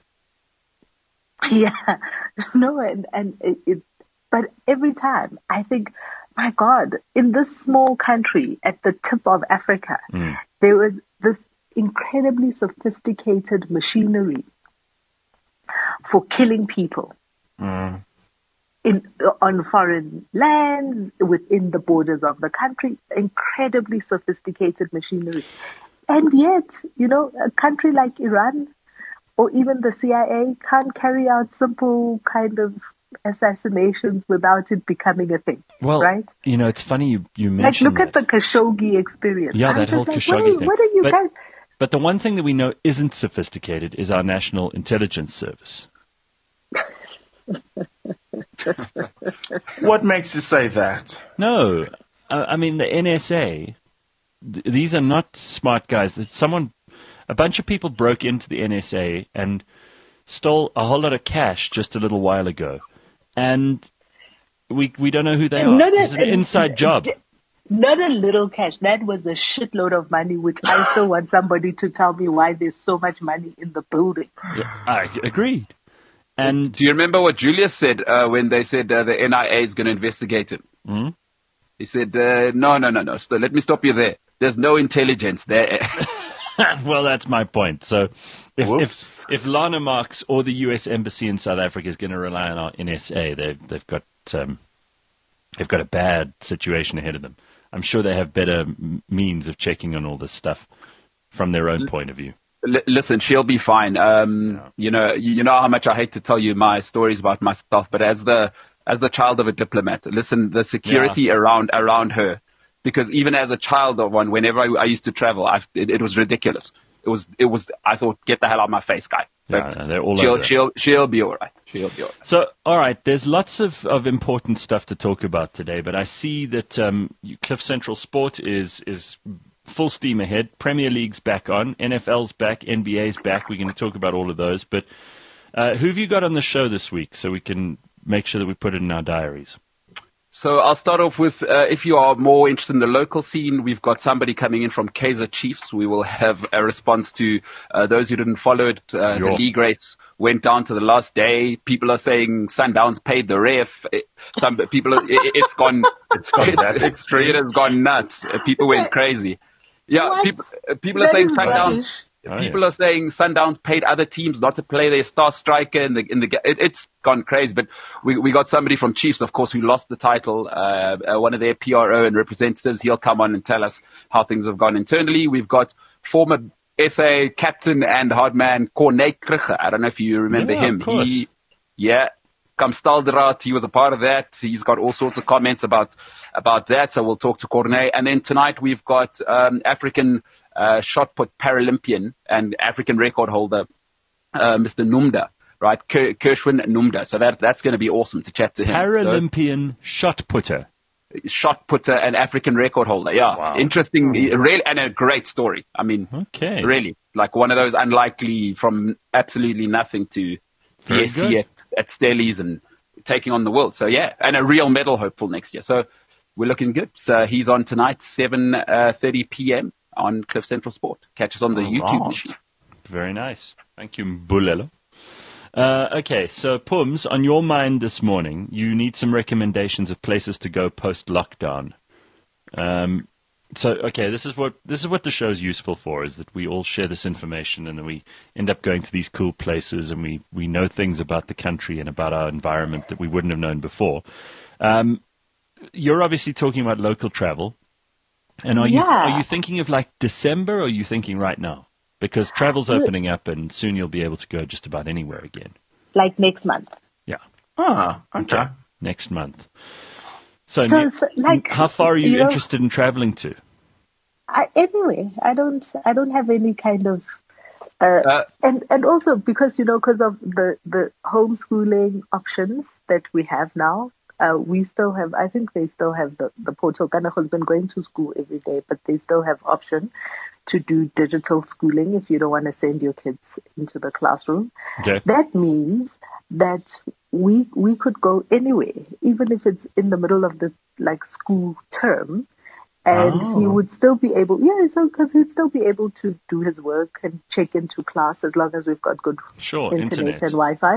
Yeah, no, and and it, it, but every time I think, my God, in this small country at the tip of Africa, Mm. there was this incredibly sophisticated machinery for killing people Mm. in on foreign lands, within the borders of the country. Incredibly sophisticated machinery, and yet, you know, a country like Iran, or even the C I A, can't carry out simple kind of assassinations without it becoming a thing, Well, right? you know, it's funny you, you Like, mentioned look at that. the Khashoggi experience. Yeah, I'm that just whole like, Khashoggi what, thing. What are you But- guys? But the one thing that we know isn't sophisticated is our National Intelligence Service. What makes you say that? No, uh, I mean the N S A. Th- these are not smart guys. That someone, a bunch of people broke into the N S A and stole a whole lot of cash just a little while ago, and we we don't know who they are. Not a- It's an inside job. Not a little cash. That was a shitload of money, which I still want somebody to tell me why there's so much money in the building. Yeah, I agreed. And Do you remember what Julius said uh, when they said uh, the N I A is going to investigate it? Hmm? He said, uh, no, no, no, no. So let me stop you there. There's no intelligence there. well, that's my point. So, if Whoops. if if Lana Marks or the U S Embassy in South Africa is going to rely on our N S A, they've they've got um, they've got a bad situation ahead of them. I'm sure they have better m- means of checking on all this stuff from their own point of view. L- listen, she'll be fine. Um, you know, you, you know how much I hate to tell you my stories about myself, but as the as the child of a diplomat, listen, the security around around her, because even as a child of one, whenever I, I used to travel, I, it, it was ridiculous. It was it was. I thought, get the hell out of my face, guy. Yeah, But they're all she'll over it. she'll she'll be all right. She'll be all right. So, all right, there's lots of, of important stuff to talk about today, but I see that um, Cliff Central Sport is is full steam ahead. Premier League's back on, N F L's back, N B A's back. We're going to talk about all of those. But uh, who have you got on the show this week so we can make sure that we put it in our diaries? So I'll start off with, uh, if you are more interested in the local scene, we've got somebody coming in from Kaizer Chiefs. We will have a response to uh, those who didn't follow it. Uh, the Yo. league race went down to the last day. People are saying Sundowns paid the ref. It- Some people, are, it, it's gone, It's gone that extreme. It has gone nuts. Uh, People went crazy. Yeah, What? people, uh, people are That saying is Sundowns. rubbish. Oh, People yes. are saying Sundowns paid other teams not to play their star striker in the in the. It, it's gone crazy. But we we got somebody from Chiefs, of course, who lost the title. Uh, uh, one of their P R O and representatives. He'll come on and tell us how things have gone internally. We've got former S A captain and hard man Corné Krige. I don't know if you remember Yeah, him. of course. He, yeah. Kamstalderat, he was a part of that. He's got all sorts of comments about about that. So we'll talk to Corné. And then tonight we've got um, African uh, shot put Paralympian and African record holder, uh, Mister Numda, right? Ker- Kershwin Numda. So that that's going to be awesome to chat to him. Paralympian so, shot putter. Shot putter and African record holder. Yeah. Wow. Interesting. Really, and a great story. I mean, okay. really, like one of those unlikely from absolutely nothing to Very B S C at, at Stellies and taking on the world. So yeah, and a real medal hopeful next year. So we're looking good. So he's on tonight, seven thirty p.m. on Cliff Central Sport. Catch us on the All YouTube right. machine. Very nice. Thank you, Bulelo. Uh, okay, so Pums, on your mind this morning, you need some recommendations of places to go post-lockdown. Um, so, okay, this is what this is what the show's useful for, is that we all share this information and then we end up going to these cool places and we, we know things about the country and about our environment that we wouldn't have known before. Um, you're obviously talking about local travel. And are you Yeah. are you thinking of like December, or are you thinking right now? Because travel's opening up and soon you'll be able to go just about anywhere again. Like next month. Yeah, Ah, okay. next month. So, So, ne- so, like, how far are you, you know- interested in traveling to? I, anyway, I don't, I don't have any kind of, uh, Uh, and and also because you know, because of the the homeschooling options that we have now, uh, we still have. I think they still have the the portal. Kanako's been going to school every day, but they still have option to do digital schooling if you don't want to send your kids into the classroom. Okay. That means that we we could go anywhere, even if it's in the middle of the like school term, and he Oh. would still be able, yeah, so because he'd still be able to do his work and check into class as long as we've got good Sure, internet, internet. and Wi-Fi.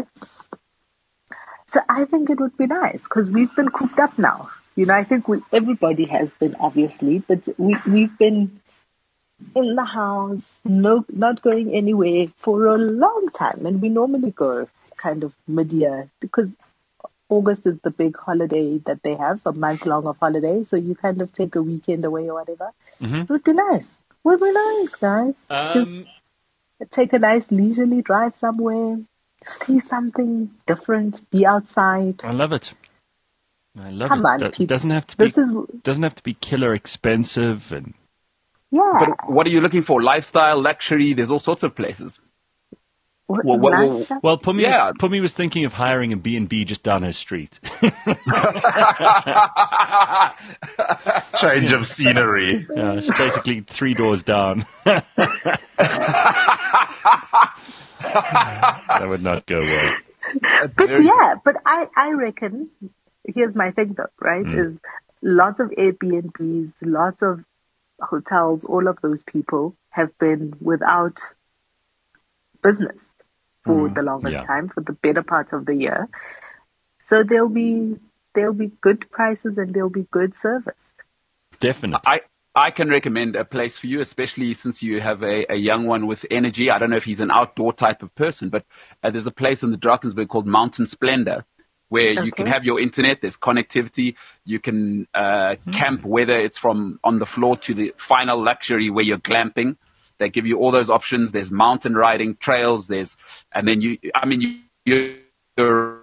So I think it would be nice because we've been cooped up now. You know, I think we everybody has been, obviously, but we we've been in the house, no, not going anywhere for a long time. And we normally go kind of mid-year because August is the big holiday that they have, a month long of holiday. So you kind of take a weekend away or whatever. Mhm. It would be nice. It would be nice, guys. Just Um, take a nice leisurely drive somewhere, see something different, be outside. I love it. I love Come it. on, That peeps. doesn't have to be This is, doesn't have to be killer expensive, and yeah. But what are you looking for? Lifestyle, luxury? There's all sorts of places. What- well, what- nice. well, Pumi, Yeah. was, Pumi was thinking of hiring a B and B just down her street. Change of scenery. Yeah, it's basically three doors down. That would not go well. But Very- yeah, but I, I reckon, here's my thing though, right, Mm. is lots of Airbnbs, lots of hotels, all of those people have been without business for the longest Yeah. time, for the better part of the year. So there'll be there'll be good prices and there'll be good service. Definitely. I, I can recommend a place for you, especially since you have a, a young one with energy. I don't know if he's an outdoor type of person, but uh, there's a place in the Drakensberg called Mountain Splendor where you can Okay. have your internet. There's connectivity. You can uh, camp, whether it's from on the floor to the final luxury where you're glamping. They give you all those options. There's mountain riding, trails. There's, and then you, I mean, you, you're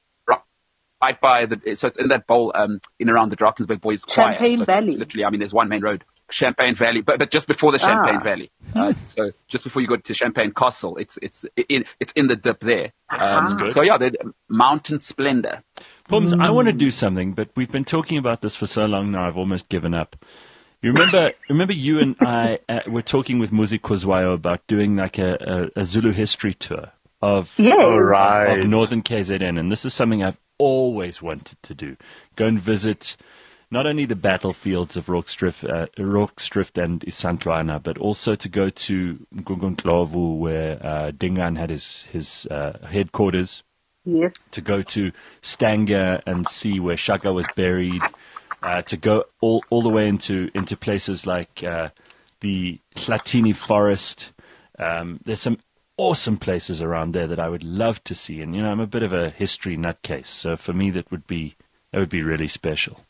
right by the, so it's in that bowl, um, in around the Drakensberg Boys Choir. Champagne So it's- Valley. it's literally, I mean, there's one main road, Champagne Valley, but but just before the Champagne Ah. Valley. Uh, so just before you go to Champagne Castle, it's it's in it's in the dip there. Um, good. so yeah, the Mountain Splendor. Pums, I want to do something, but we've been talking about this for so long now, I've almost given up. You remember, remember you and I uh, were talking with Muzi Kozwayo about doing like a, a, a Zulu history tour of, Yeah. All right. of northern K Z N, and this is something I've always wanted to do. Go and visit not only the battlefields of Rockstrift, uh, Rockstrift and Isandlwana, but also to go to Nguguntlovu, where uh, Dingaan had his, his uh, headquarters, Yes. to go to Stanger and see where Shaka was buried, uh, to go all, all the way into, into places like uh, the Hlatini Forest. Um, there's some awesome places around there that I would love to see. And, you know, I'm a bit of a history nutcase, so for me that would be that would be really special.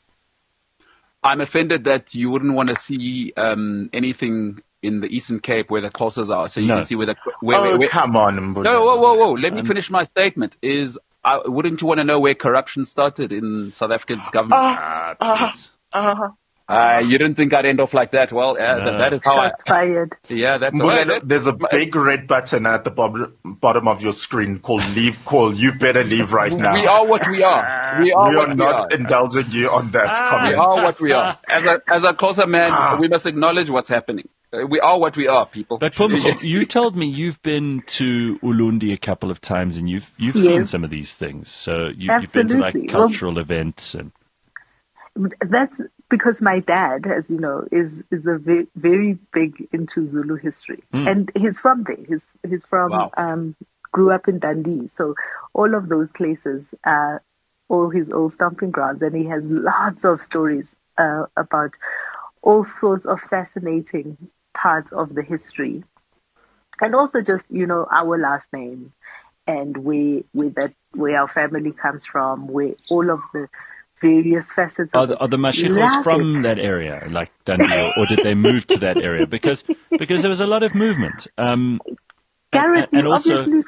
I'm offended that you wouldn't want to see um, anything in the Eastern Cape where the classes are, so you No. can see where the where, Oh, where, where, come on, Mbulu. No, whoa, whoa, whoa! Let me finish my statement. Is uh, wouldn't you want to know where corruption started in South Africa's government? Ah, Uh, please. uh, Uh, you didn't think I'd end off like that. Well, uh, No. that, that is how Shots I. fired. Yeah, that's Mbulelo, that- there's a big red button at the bob- bottom of your screen called leave call. You better leave right now. We are what we are. We are We what are we not are. indulging you on that We comment. are what we are. As a as a closer man, we must acknowledge what's happening. Uh, We are what we are, people. But Pumzo, you told me you've been to Ulundi a couple of times and you've you've Yes. seen some of these things. So you, you've been to like Absolutely. Well- cultural events and That's because my dad, as you know, is is a ve- very big into Zulu history, and he's from there. He's he's from Wow. um, grew up in Dundee, so all of those places are all his old stomping grounds, and he has lots of stories uh, about all sorts of fascinating parts of the history, and also just you know our last name and where where that where our family comes from, where all of the various facets are of the, it. are the Mashikos Love from it. that area, like Dundee, or, or did they move to that area? Because because there was a lot of movement. Um, Gareth, and- and you also- obviously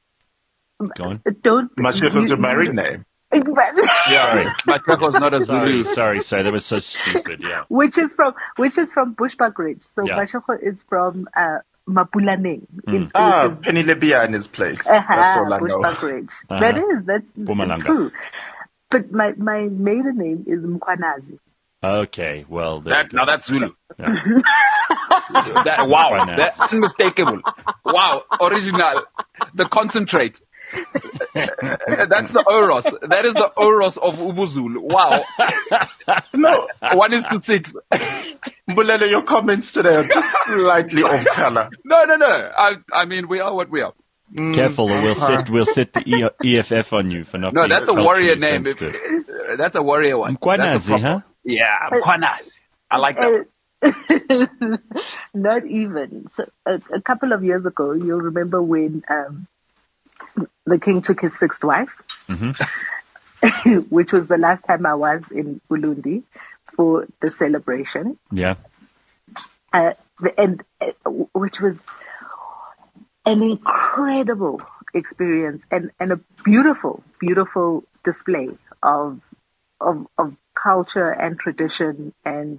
go on. don't. Mashiko's you- a married name. Yeah, my was not as Sorry, blue. sorry, sorry. That was so stupid. Yeah. which is from which is from Bushbuck Ridge. So Yeah. Mashoko is from uh, Mapulaneng. In Ah, which is- Penny Libya in his place. uh-huh, That's all I know. Bushbuck Ridge. Uh-huh. That is that's Mpumalanga. true. But my, my maiden name is Mkwanazi. Okay. Well, there That, you go. now that's Zulu. Yeah. That, wow, Finance. that's unmistakable. Wow, original. The concentrate. That's the Oros. That is the Oros of Ubuzulu. Wow. No, One is to six. Mbulelo, your comments today are just slightly off color. No, no, no. I, I mean, we are what we are. Careful, or we'll set we'll set the e- E F F on you for not. No, being that's a culturally warrior name. If- sensitive. uh, That's a warrior one. That's a Mkwanazi, proper- huh? Yeah, Mkwanazi. I like that. Uh, Not even. So, a, a couple of years ago, you'll remember when um, the king took his sixth wife, which was the last time I was in Ulundi for the celebration. Yeah. uh, the- and uh, which was an incredible experience and, and a beautiful, beautiful display of of of culture and tradition. And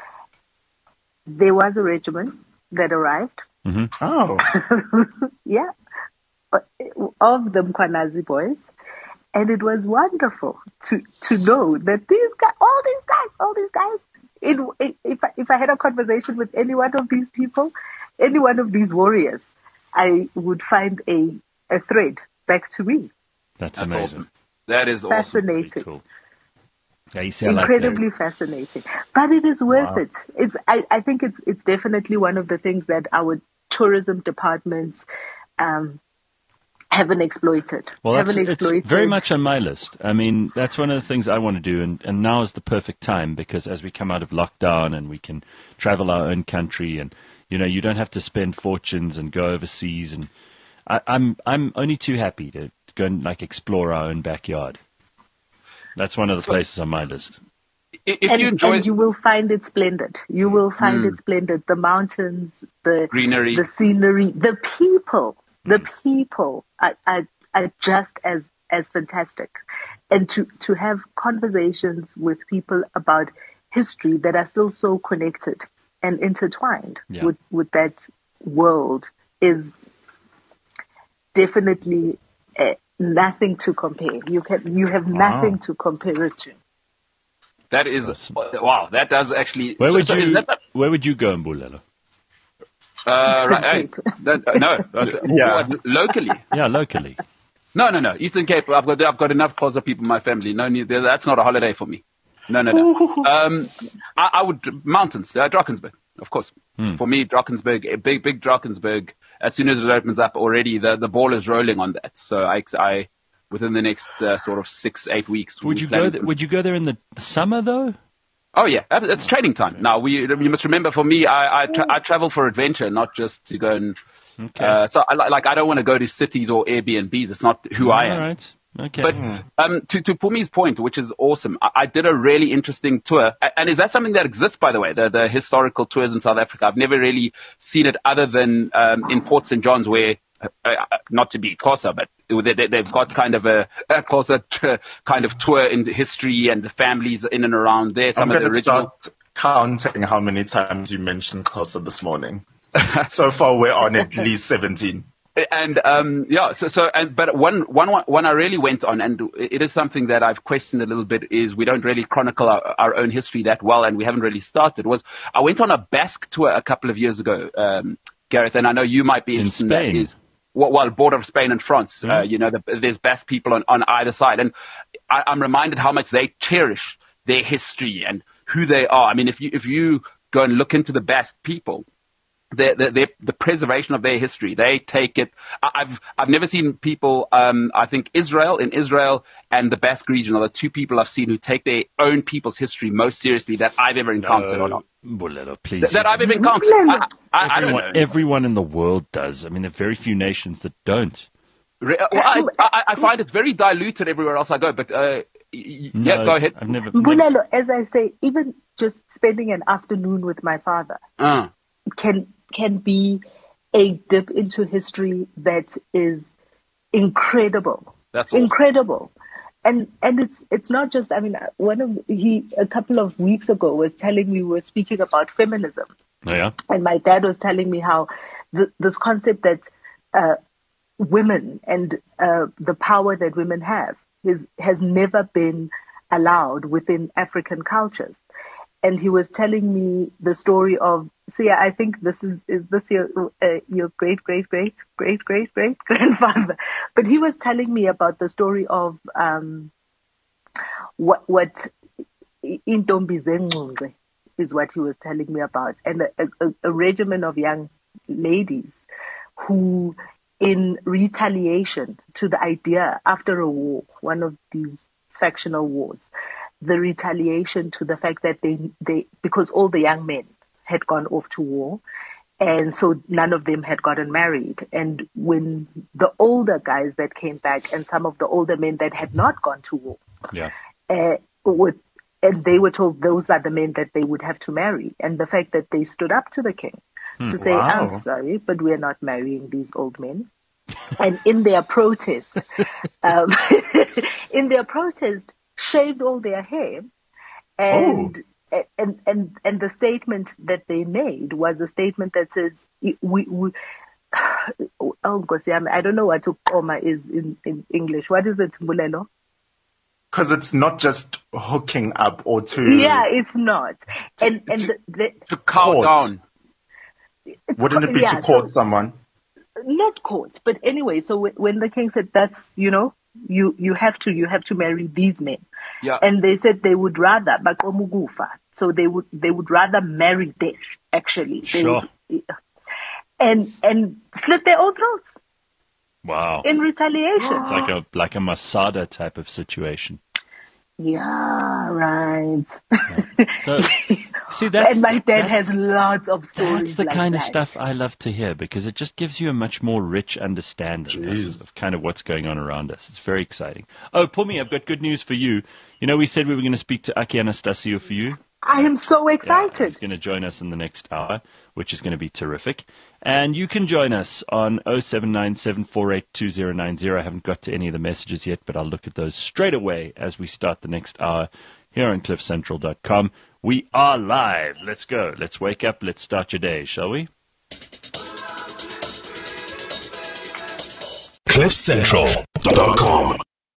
there was a regiment that arrived, Oh, yeah, uh, of the Mkwanazi boys. And it was wonderful to, to know that these guys, all these guys, all these guys, it, it, if, I, if I had a conversation with any one of these people, any one of these warriors, I would find a, a thread back to me. That's, That's amazing. awesome. That is awesome. Fascinating. Pretty cool. Yeah, you see, I like Incredibly that. fascinating. But it is worth Wow. it. It's I, I think it's it's definitely one of the things that our tourism departments um, haven't exploited. Well, that's, haven't it's exploited. very much on my list. I mean, that's one of the things I want to do, and, and now is the perfect time because as we come out of lockdown and we can travel our own country, and you know, you don't have to spend fortunes and go overseas, and I, I'm I'm only too happy to, to go and like explore our own backyard. That's one of the So- places on my list. I- If and, you enjoy and you will find it splendid. You will find Mm. it splendid. The mountains, the greenery, the scenery, the people, the people are, are, are just as, as fantastic. And to, to have conversations with people about history that are still so connected and intertwined Yeah. with, with that world is definitely uh, nothing to compare. You can you have nothing to compare it to. that is Awesome. wow. That does actually. Where so- would so is you that the- Where would you go in Bulelo? Uh, right, hey, that, uh, no, that's- Yeah. what, locally. Yeah, locally. No, no, no. Eastern Cape. I've got I've got enough closer people in my family. No need. That's not a holiday for me. No, no, no. um, I, I would mountains. Uh, Drakensberg, of course. For me, Drakensberg, a big, big Drakensberg. As soon as it opens up, already the, the ball is rolling on that. So I, I within the next uh, sort of six, eight weeks. Would we're you go? planning Th- to- would you go there in the summer though? Oh yeah, ab- it's training time. Now we you must remember. For me, I I, tra- I travel for adventure, not just to go and. Okay. Uh, so I li- like I don't want to go to cities or Airbnbs. It's not who I am. All right. Okay. But um, to to Pumi's point, which is awesome, I, I did a really interesting tour. A- And is that something that exists, by the way, the, the historical tours in South Africa? I've never really seen it other than um, in Port Saint John's, where, uh, uh, not to be Xhosa, but they, they, they've got kind of a, a Xhosa t- kind of tour in history and the families in and around there. Some I'm of the going to original. start counting how many times you mentioned Xhosa this morning. So far, we're on at least seventeen. And um, yeah, so, so and but one, one, one I really went on, and it is something that I've questioned a little bit, is we don't really chronicle our, our own history that well, and we haven't really started. Was I went on a Basque tour a couple of years ago, um, Gareth, and I know you might be interested in, in Spain. That is, well, well, border of Spain and France. Yeah. Uh, you know, the, there's Basque people on, on either side, and I, I'm reminded how much they cherish their history and who they are. I mean, if you if you go and look into the Basque people, The, the, the, the preservation of their history, they take it. I've I've never seen people. Um, I think Israel in Israel and the Basque region are the two people I've seen who take their own people's history most seriously that I've ever encountered No, or not. Bulelo, please. That, that I've ever encountered. I, I, I don't everyone, know. everyone in the world does. I mean, there are very few nations that don't. Re- well, I, I, I find it very diluted everywhere else I go. But uh, y- No, yeah, go ahead. I've never. never Bulelo, as I say, even just spending an afternoon with my father Uh, can can be a dip into history that is incredible. that's awesome. Incredible. And and it's it's not just, I mean, one of he a couple of weeks ago was telling me, we were speaking about feminism, Oh, yeah. and my dad was telling me how th- this concept that uh, women and uh, the power that women have is has never been allowed within African cultures. And he was telling me the story of, see, I think this is, is this your, uh, your great, great, great, great, great, great grandfather. But he was telling me about the story of um, what, what Intombi Zengcunce is what he was telling me about. And a, a, a regimen of young ladies who, in retaliation to the idea after a war, one of these factional wars, the retaliation to the fact that they, they, because all the young men had gone off to war, and so none of them had gotten married. And when the older guys that came back and some of the older men that had not gone to war, Yeah. uh, would, and they were told those are the men that they would have to marry. And the fact that they stood up to the king to say, Wow. I'm sorry, but we're not marrying these old men. And in their protest, um, in their protest, shaved all their hair, and, oh. and and and the statement that they made was a statement that says, we, we oh gosh, I don't know what ukoma is in, in English. What is it, Mbulelo? Because it's not just hooking up or to... Yeah, it's not. And and to, the, the, to cow Court. down. Wouldn't it be yeah, to court so, someone? Not court, but anyway, so w- when the king said, that's, you know, you, you have to, you have to marry these men. Yeah. And they said they would rather, bakomugufa, so they would, they would rather marry death, actually. They Sure. would, and, and slit their own throats Wow. in retaliation. It's like a like a Masada type of situation. Yeah, right. So, see, that's And my dad that's, has lots of stories that's the like kind of that. stuff I love to hear, because it just gives you a much more rich understanding Jeez. of kind of what's going on around us. It's very exciting. Oh, Pumi, I've got good news for you. You know, we said we were going to speak to Aki Anastasio for you. I am so Yeah, excited. he's going to join us in the next hour, which is going to be terrific. And you can join us on oh seven nine seven four eight two oh nine oh. I haven't got to any of the messages yet, but I'll look at those straight away as we start the next hour here on cliff central dot com. We are live. Let's go. Let's wake up. Let's start your day, shall we? cliff central dot com